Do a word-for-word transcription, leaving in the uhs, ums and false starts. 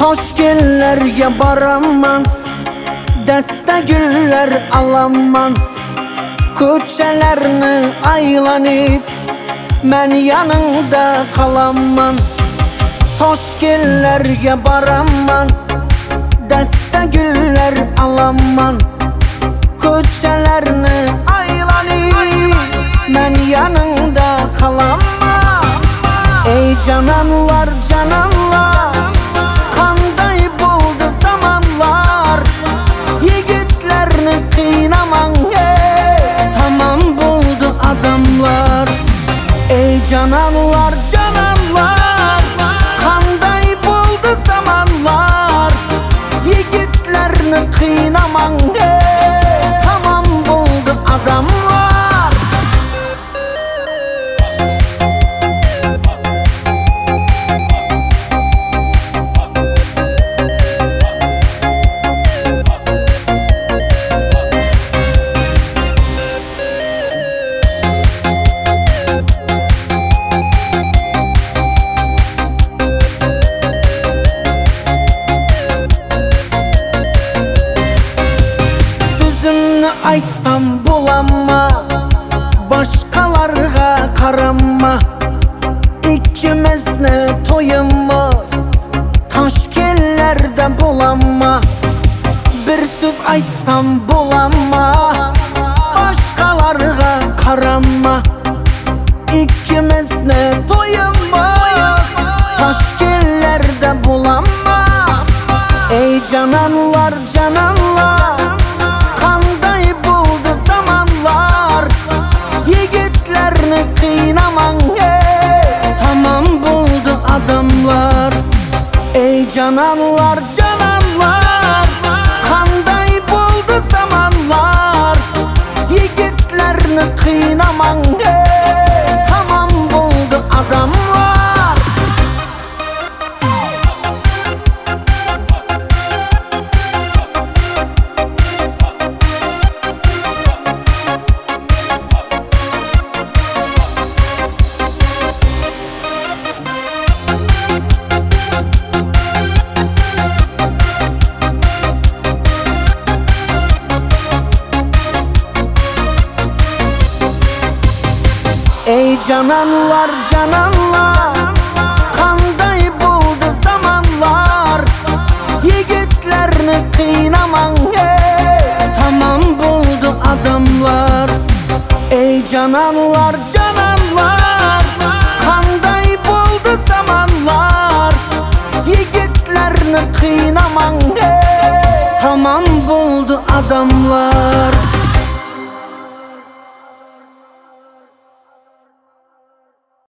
Toshkentlarga boraman, dasta gullar alaman. Ko'chalarni aylanib men yaningda qolaman. Toshkentlarga boraman, dasta gullar alaman. Ko'chalarni aylanib men yaningda qolaman. Ey cananlar, cananlar, qanday bo'ldi zamonlar. Yigitlarni qiynaman, tamam bo'ldi odamlar. Ey cananlar, cananlar, qanday bo'ldi zamonlar. Yigitlarni qiynaman, tamam bo'ldi odamlar. Aytsam bulanma, başkalarga qaranma. İkimizni to'yimiz Toshkentlarda bulanma. Bir söz aytsam bulanma, başkalarga qaranma. İkimizni to'yimiz Toshkentlarda bulanma. Ey cananlar, cananlar, qiynaman, tamam bo'ldi odamlar. Ey cananlar, cananlar, qanday bo'ldi zamonlar. Yigitlarni qiynaman, tamam bo'ldi odamlar. Ey cananlar, cananlar, qanday bo'ldi zamonlar. Yigitlarni qiynaman, tamam bo'ldi odamlar. Ey cananlar, cananlar, qanday bo'ldi zamonlar. Yigitlarni qiynaman, tamam bo'ldi odamlar.